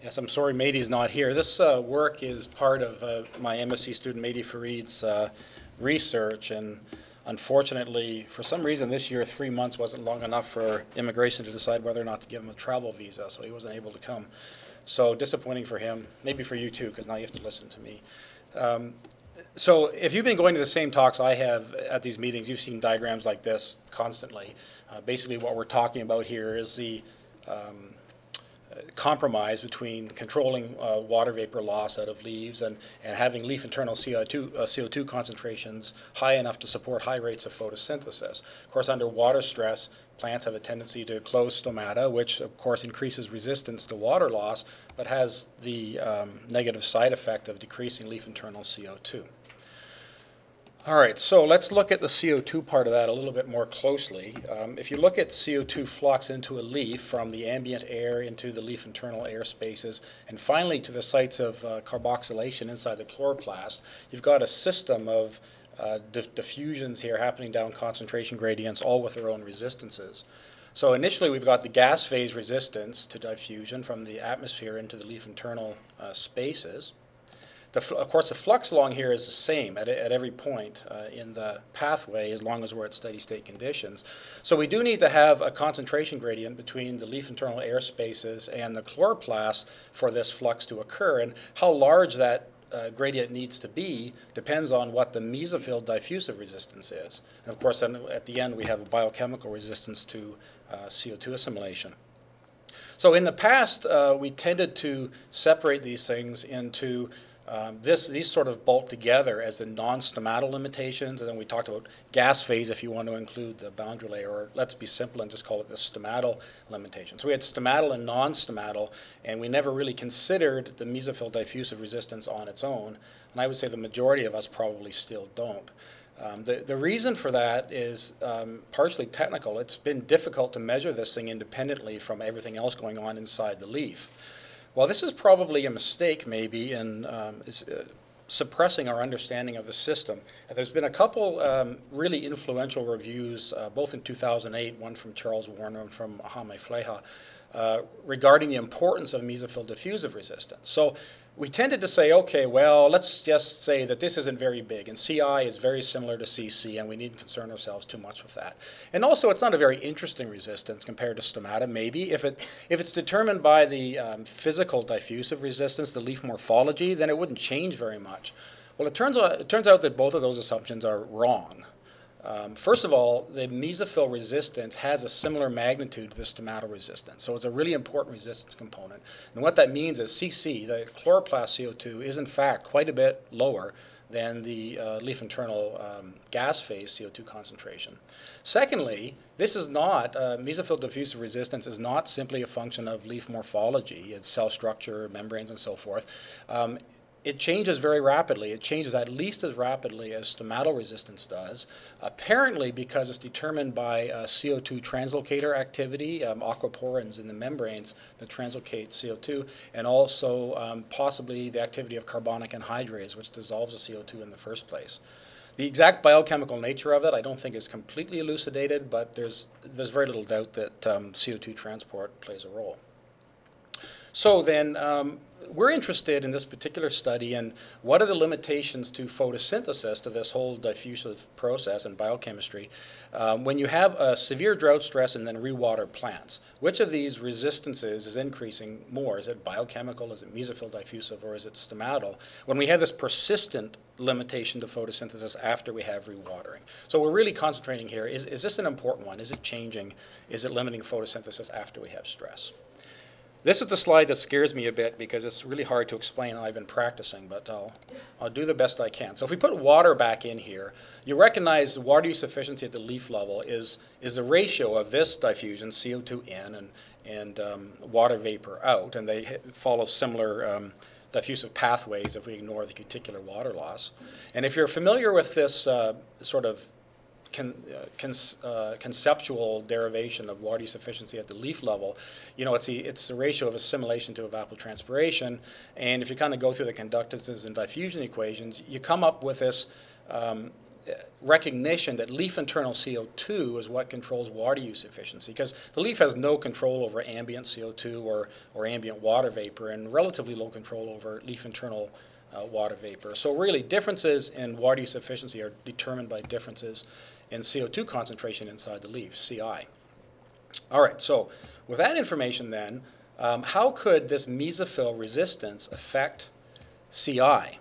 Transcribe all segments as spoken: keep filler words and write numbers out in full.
Yes, I'm sorry Mehdi's not here. This uh, work is part of uh, my M S c student Mehdi Farid's uh, research, and unfortunately, for some reason this year, three months wasn't long enough for immigration to decide whether or not to give him a travel visa, so he wasn't able to come. So disappointing for him, maybe for you too, because now you have to listen to me. Um, so if you've been going to the same talks I have at these meetings, you've seen diagrams like this constantly. Uh, basically what we're talking about here is the um, compromise between controlling uh, water vapor loss out of leaves and, and having leaf internal C O two, uh, C O two concentrations high enough to support high rates of photosynthesis. Of course, under water stress, plants have a tendency to close stomata, which of course increases resistance to water loss, but has the um, negative side effect of decreasing leaf internal C O two. All right, so let's look at the C O two part of that a little bit more closely. Um, if you look at C O two flux into a leaf from the ambient air into the leaf internal air spaces and finally to the sites of uh, carboxylation inside the chloroplast, you've got a system of uh, di- diffusions here happening down concentration gradients, all with their own resistances. So initially we've got the gas phase resistance to diffusion from the atmosphere into the leaf internal uh, spaces. The, of course, the flux along here is the same at, at every point uh, in the pathway as long as we're at steady state conditions. So we do need to have a concentration gradient between the leaf internal air spaces and the chloroplast for this flux to occur. And how large that uh, gradient needs to be depends on what the mesophyll diffusive resistance is. And of course, then at the end we have a biochemical resistance to uh, C O two assimilation. So in the past, uh, we tended to separate these things into um, this, these sort of bulk together as the non-stomatal limitations, and then we talked about gas phase if you want to include the boundary layer, or let's be simple and just call it the stomatal limitation. So we had stomatal and non-stomatal, and we never really considered the mesophyll diffusive resistance on its own, and I would say the majority of us probably still don't. Um, the, the reason for that is um, partially technical. It's been difficult to measure this thing independently from everything else going on inside the leaf. Well, this is probably a mistake maybe in um, is, uh, suppressing our understanding of the system. And there's been a couple um, really influential reviews, uh, both in two thousand eight, one from Charles Warner and from Ahame Fleha, uh, regarding the importance of mesophyll diffusive resistance. So we tended to say, okay, well, let's just say that this isn't very big, and C I is very similar to C C, and we needn't concern ourselves too much with that. And also, it's not a very interesting resistance compared to stomata, maybe. If, it, if it's determined by the um, physical diffusive resistance, the leaf morphology, then it wouldn't change very much. Well, it turns out, it turns out that both of those assumptions are wrong. Um, first of all, the mesophyll resistance has a similar magnitude to the stomatal resistance, so it's a really important resistance component. And what that means is C C, the chloroplast C O two, is in fact quite a bit lower than the uh, leaf internal um, gas phase C O two concentration. Secondly, this is not, uh, mesophyll diffusive resistance is not simply a function of leaf morphology, its cell structure, membranes, and so forth. Um, It changes very rapidly. It changes at least as rapidly as stomatal resistance does, apparently because it's determined by uh, C O two translocator activity, um, aquaporins in the membranes that translocate C O two, and also um, possibly the activity of carbonic anhydrase, which dissolves the C O two in the first place. The exact biochemical nature of it, I don't think is completely elucidated, but there's, there's very little doubt that um, C O two transport plays a role. So then, um, we're interested in this particular study in what are the limitations to photosynthesis, to this whole diffusive process in biochemistry, um, when you have a severe drought stress and then rewater plants. Which of these resistances is increasing more? Is it biochemical, is it mesophyll diffusive, or is it stomatal? When we have this persistent limitation to photosynthesis after we have rewatering. So we're really concentrating here, is, is this an important one? Is it changing? Is it limiting photosynthesis after we have stress? This is the slide that scares me a bit because it's really hard to explain, and I've been practicing, but I'll, I'll do the best I can. So if we put water back in here, you recognize the water use efficiency at the leaf level is, is the ratio of this diffusion, C O two in, and, and um, water vapor out, and they follow similar um, diffusive pathways if we ignore the cuticular water loss. And if you're familiar with this uh, sort of Con, uh, con, uh, conceptual derivation of water use efficiency at the leaf level, you know, it's the, it's the ratio of assimilation to evapotranspiration. And if you kind of go through the conductances and diffusion equations, you come up with this um, recognition that leaf internal C O two is what controls water use efficiency, because the leaf has no control over ambient C O two or, or ambient water vapor, and relatively low control over leaf internal uh, water vapor. So really, differences in water use efficiency are determined by differences in C O two concentration inside the leaf, C I. All right, so with that information then, um, how could this mesophyll resistance affect C I?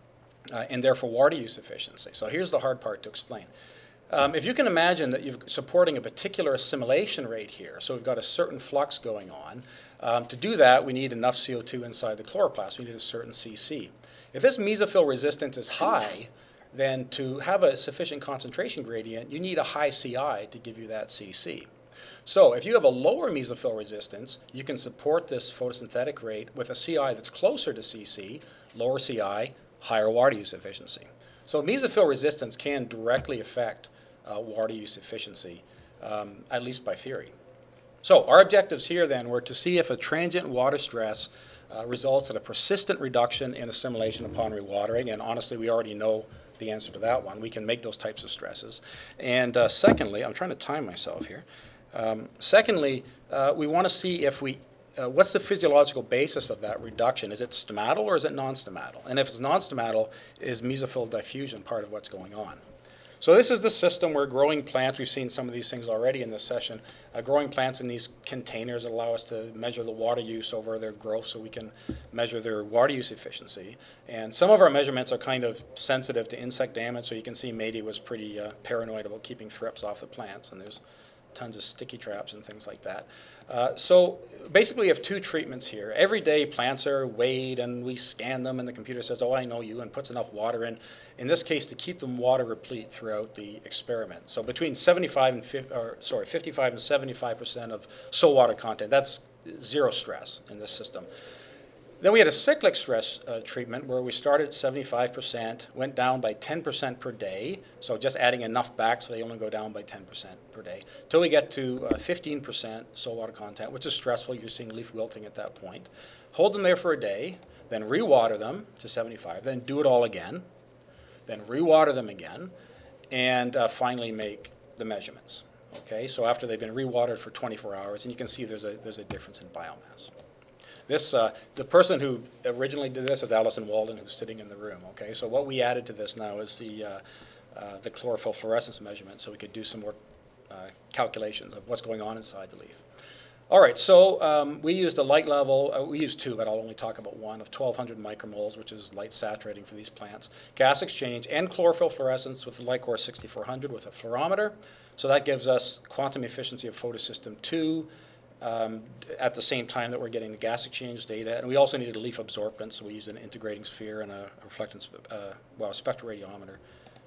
Uh, and therefore water use efficiency. So here's the hard part to explain. Um, if you can imagine that you're supporting a particular assimilation rate here, so we've got a certain flux going on, um, to do that we need enough C O two inside the chloroplast. We need a certain C C. If this mesophyll resistance is high, then to have a sufficient concentration gradient, you need a high C I to give you that C C. So if you have a lower mesophyll resistance, you can support this photosynthetic rate with a C I that's closer to C C, lower C I, higher water use efficiency. So mesophyll resistance can directly affect uh, water use efficiency, um, at least by theory. So our objectives here then were to see if a transient water stress uh, results in a persistent reduction in assimilation upon rewatering, and honestly we already know the answer to that one. We can make those types of stresses. And uh, secondly, I'm trying to time myself here. Um, secondly, uh, we want to see if we Uh, what's the physiological basis of that reduction? Is it stomatal or is it non-stomatal? And if it's non-stomatal, is mesophyll diffusion part of what's going on? So this is the system where growing plants, we've seen some of these things already in this session, uh, growing plants in these containers allow us to measure the water use over their growth so we can measure their water use efficiency. And some of our measurements are kind of sensitive to insect damage, so you can see Mady was pretty uh, paranoid about keeping thrips off the plants, and there's tons of sticky traps and things like that. Uh, so basically we have two treatments here. Every day plants are weighed and we scan them and the computer says, oh, I know you, and puts enough water in, in this case to keep them water replete throughout the experiment. So between seventy-five and fifty, or sorry, fifty-five and seventy-five percent of soil water content, that's zero stress in this system. Then we had a cyclic stress uh, treatment where we started at seventy-five percent, went down by ten percent per day, so just adding enough back so they only go down by ten percent per day, till we get to uh, fifteen percent soil water content, which is stressful. You're seeing leaf wilting at that point. Hold them there for a day, then rewater them to seventy-five, then do it all again, then rewater them again, and uh, finally make the measurements. Okay, so after they've been rewatered for twenty-four hours, and you can see there's a, there's a difference in biomass. This, uh, the person who originally did this is Alison Walden, who's sitting in the room. Okay, so what we added to this now is the uh, uh, the chlorophyll fluorescence measurement, so we could do some more uh, calculations of what's going on inside the leaf. All right, so um, we used a light level. Uh, we used two, but I'll only talk about one of twelve hundred micromoles, which is light saturating for these plants. Gas exchange and chlorophyll fluorescence with the Lycor sixty-four hundred with a fluorometer. So that gives us quantum efficiency of photosystem two. Um, at the same time that we're getting the gas exchange data. And we also needed a leaf absorptance, so we used an integrating sphere and a, a reflectance, uh, well, a spectroradiometer.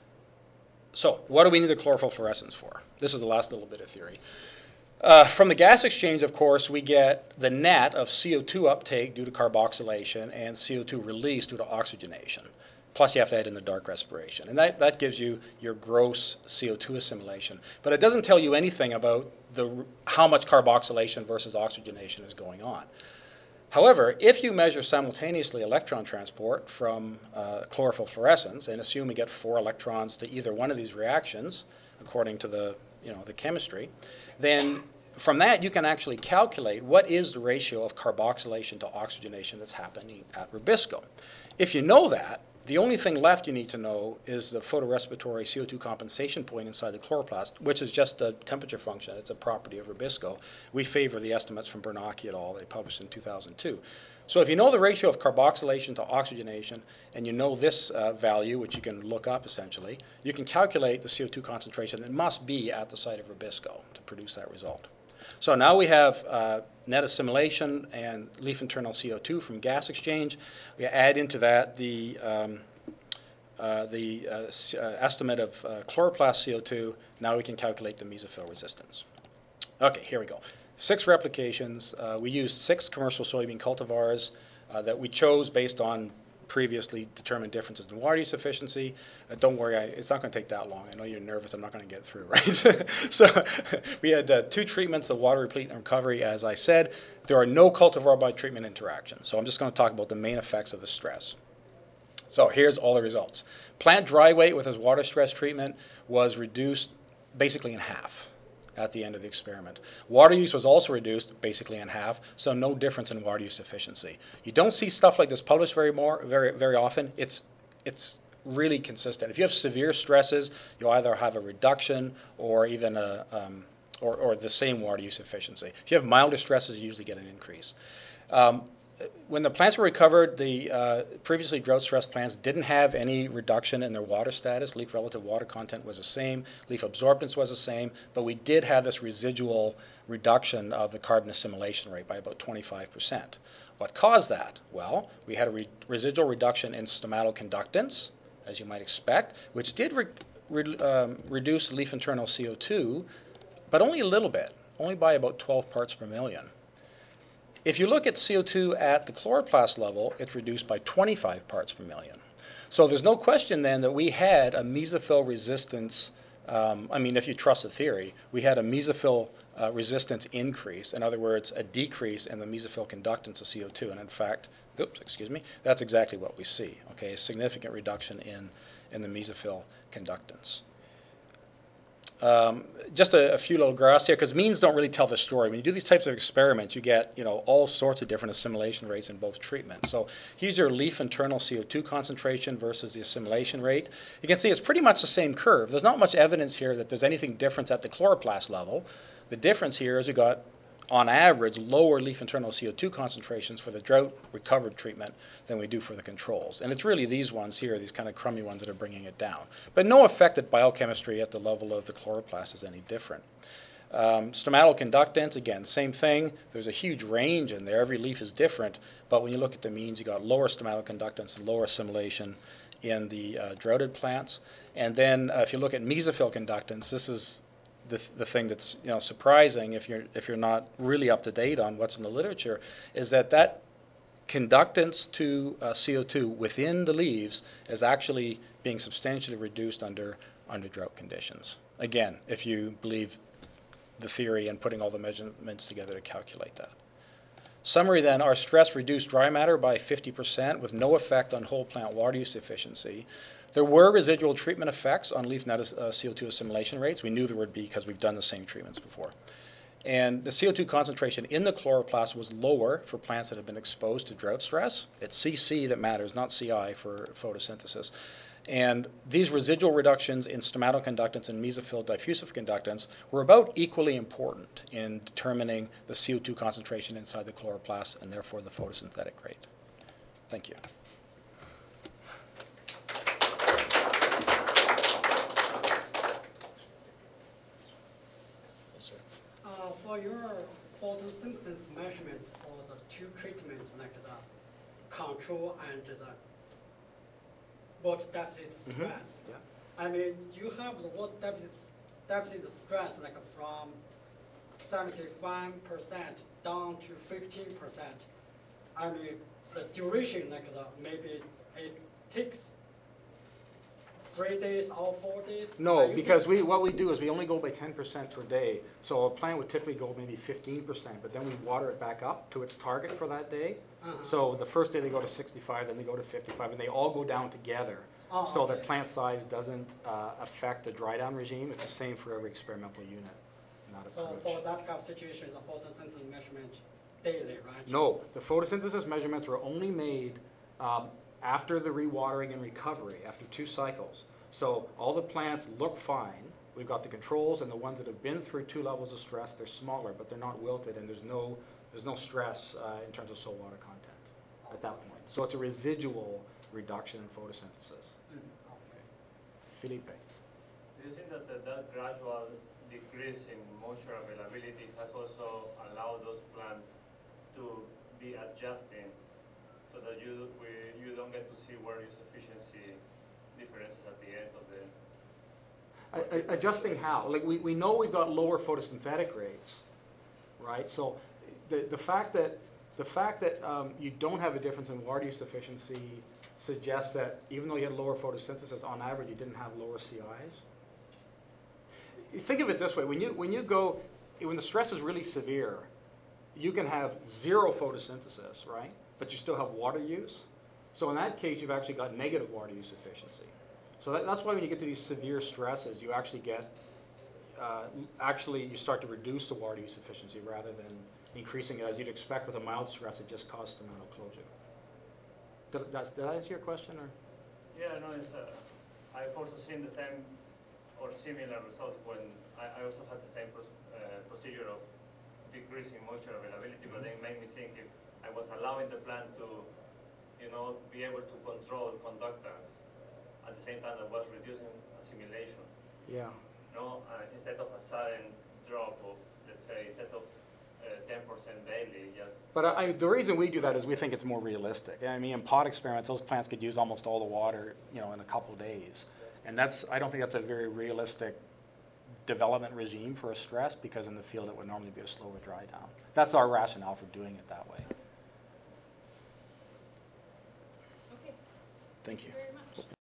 So what do we need the chlorophyll fluorescence for? This is the last little bit of theory. Uh, from the gas exchange, of course, we get the net of C O two uptake due to carboxylation and C O two release due to oxygenation. Plus you have to add in the dark respiration. And that, that gives you your gross C O two assimilation. But it doesn't tell you anything about the, how much carboxylation versus oxygenation is going on. However, if you measure simultaneously electron transport from uh, chlorophyll fluorescence and assume we get four electrons to either one of these reactions, according to the, you know, the chemistry, then from that you can actually calculate what is the ratio of carboxylation to oxygenation that's happening at Rubisco. If you know that, the only thing left you need to know is the photorespiratory C O two compensation point inside the chloroplast, which is just a temperature function. It's a property of Rubisco. We favor the estimates from Bernacchi et al. They published in two thousand two. So if you know the ratio of carboxylation to oxygenation, and you know this uh, value, which you can look up essentially, you can calculate the C O two concentration that must be at the site of Rubisco to produce that result. So now we have uh, net assimilation and leaf internal C O two from gas exchange. We add into that the, um, uh, the uh, uh, estimate of uh, chloroplast C O two. Now we can calculate the mesophyll resistance. Okay, here we go. Six replications. Uh, we used six commercial soybean cultivars uh, that we chose based on previously determined differences in water use efficiency. Uh, don't worry, I, it's not going to take that long. I know you're nervous. I'm not going to get through, right? So we had uh, two treatments of water replete and recovery, as I said. There are no cultivar by treatment interactions. So I'm just going to talk about the main effects of the stress. So here's all the results. Plant dry weight with his water stress treatment was reduced basically in half at the end of the experiment. Water use was also reduced basically in half, so no difference in water use efficiency. You don't see stuff like this published very more very very often. It's it's really consistent. If you have severe stresses, you'll either have a reduction or even a um, or, or the same water use efficiency. If you have milder stresses, you usually get an increase. Um, When the plants were recovered, the uh, previously drought-stressed plants didn't have any reduction in their water status. Leaf relative water content was the same. Leaf absorbance was the same. But we did have this residual reduction of the carbon assimilation rate by about twenty-five percent. What caused that? Well, we had a re residual reduction in stomatoconductance, as you might expect, which did re re um, reduce leaf internal C O two, but only a little bit, only by about twelve parts per million. If you look at C O two at the chloroplast level, it's reduced by twenty-five parts per million. So there's no question then that we had a mesophyll resistance, um, I mean, if you trust the theory, we had a mesophyll uh, resistance increase. In other words, a decrease in the mesophyll conductance of C O two. And in fact, oops, excuse me, that's exactly what we see, okay, a significant reduction in, in the mesophyll conductance. Um, just a, a few little graphs here, because means don't really tell the story. When you do these types of experiments, you get you know all sorts of different assimilation rates in both treatments. So here's your leaf internal C O two concentration versus the assimilation rate. You can see it's pretty much the same curve. There's not much evidence here that there's anything different at the chloroplast level. The difference here is you got, on average, lower leaf internal C O two concentrations for the drought recovered treatment than we do for the controls. And it's really these ones here, these kind of crummy ones, that are bringing it down. But no affected biochemistry at the level of the chloroplast is any different. Um, stomatoconductance, again, same thing. There's a huge range in there. Every leaf is different. But when you look at the means, you got lower stomatoconductance and lower assimilation in the uh, droughted plants. And then uh, if you look at mesophyll conductance, this is The, the thing that's you know surprising if you're if you're not really up to date on what's in the literature, is that that conductance to uh, C O two within the leaves is actually being substantially reduced under under drought conditions. Again, if you believe the theory and putting all the measurements together to calculate that. Summary then, our stress reduced dry matter by fifty percent with no effect on whole plant water use efficiency. There were residual treatment effects on leaf net uh, C O two assimilation rates. We knew there would be because we've done the same treatments before. And the C O two concentration in the chloroplast was lower for plants that have been exposed to drought stress. It's C C that matters, not C I for photosynthesis. And these residual reductions in stomatoconductance and mesophyll diffusive conductance were about equally important in determining the C O two concentration inside the chloroplast and therefore the photosynthetic rate. Thank you. Uh, for your photosynthesis measurements for the two treatments, like the control and the water deficit stress, Mm-hmm. Yeah. I mean, you have the water deficit, deficit stress like from seventy-five percent down to fifteen percent. I mean, the duration, like the, maybe it takes three days or four days? No, because we what we do is we only go by ten percent per day. So a plant would typically go maybe fifteen percent, but then we water it back up to its target for that day. Uh-huh. So the first day they go to sixty-five, then they go to fifty-five, and they all go down together. Oh, so okay. that plant size doesn't uh, affect the dry down regime. It's the same for every experimental unit. Not So approach. for that kind of situation, the photosynthesis measurement daily, right? No, the photosynthesis measurements were only made um, after the rewatering and recovery, after two cycles. So all the plants look fine. We've got the controls, and the ones that have been through two levels of stress, they're smaller, but they're not wilted, and there's no there's no stress uh, in terms of soil water content at that point. So it's a residual reduction in photosynthesis. Mm-hmm. Okay. Felipe. Do you think that the, that gradual decrease in moisture availability has also allowed those plants to be adjusting so that you we, you don't get to see water use efficiency differences at the end of the... I, I, adjusting how? Like we, we know we've got lower photosynthetic rates, right? So the, the fact that, the fact that um, you don't have a difference in water use efficiency suggests that even though you had lower photosynthesis, on average you didn't have lower C Is. You think of it this way, when you, when you go, when the stress is really severe, you can have zero photosynthesis, right? But you still have water use. So in that case, you've actually got negative water use efficiency. So that, that's why when you get to these severe stresses, you actually get, uh, actually you start to reduce the water use efficiency rather than increasing it as you'd expect with a mild stress. It just causes the amount of closure. Did, that's, did I answer your question, or? Yeah, no, it's, uh, I've also seen the same or similar results when I, I also had the same pros, uh, procedure of decreasing moisture availability, but then it made me think if I was allowing the plant to, you know, be able to control conductance at the same time that was reducing assimilation. Yeah. You know, uh, instead of a sudden drop of, let's say, instead of uh, ten percent daily, just. But I, the reason we do that is we think it's more realistic. I mean, in pot experiments, those plants could use almost all the water, you know, in a couple days. And that's, I don't think that's a very realistic development regime for a stress, because in the field it would normally be a slower dry down. That's our rationale for doing it that way. Okay, Thank you. very much.